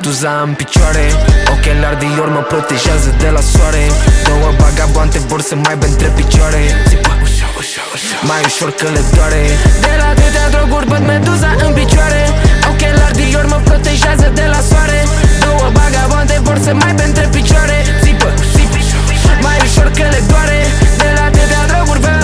Meduza în picioare, ochelari Dior mă protejează de la soare. Două vagabonte vor să mai aibă între picioare. Țipă, mai ușor că le doare. De la atâtea droguri văd Meduza în picioare. Ochelari Dior mă protejează de la soare. Două vagabonte vor să mai aibă între picioare. Țipă, mai ușor că le doare. De la atâtea droguri văd.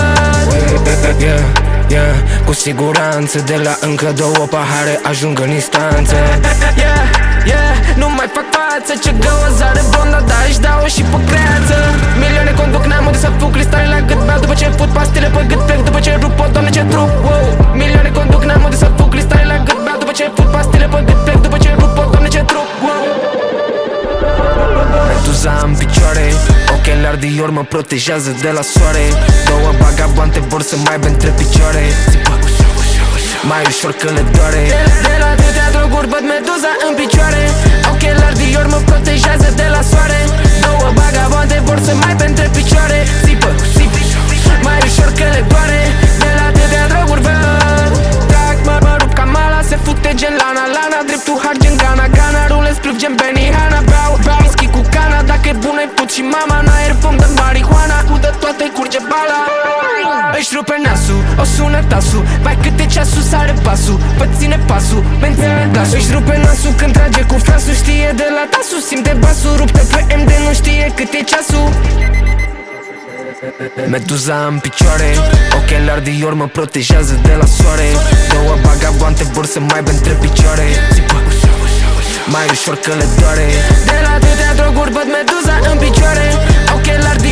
Cu siguranță de la încă două pahare ajung în instanță. Nu mai fac față, ce găozare blondă, dar își dau și pe creață. Milioane conduc, n-am unde să fug, cristale la gât beau după ce fut pastile pe gât, plec după ce rup, o doamne ce trup, wow. Milioane conduc, n-am unde să fug, cristale la gât beau după ce fut pastile pe gât, plec după ce rup, o doamne ce trup, wow. Meduza în picioare, ochelari Dior mă protejează de la soare. Două vagabonte vor să mai aibă între picioare. Mai ușor că le doare. De la atâtea droguri văd Meduza în picioare. Ochelari Dior mă protejează de la soare. Două vagabonte vor să mai aibă între picioare. Țipă, mai ușor că le doare. De la atâtea droguri văd. Trag, mă rup ca mala, se fute gen lana. Lana, dreptul hard gen Gana. Gana, rule spliff gen Benihana. Beau whisky cu cana, dacă e bună-i put și mama. N-aer fum de marihuana, cu de toate curge bala. Își rupe nasul, o sună tasul. Vai câte ceasul, sare pasul, vă ține pasul, menține glasul. Își rupe nasul când trage cu frasul. Știe de la tasul, simte basul. Rupte pe MD, nu știe cât e ceasul. Meduza în picioare, ochelari Dior mă protejează de la soare. Două vagabonte vor să mai aibă între picioare. Mai ușor că le doare. De la atâtea droguri văd Meduza în picioare. Ochelari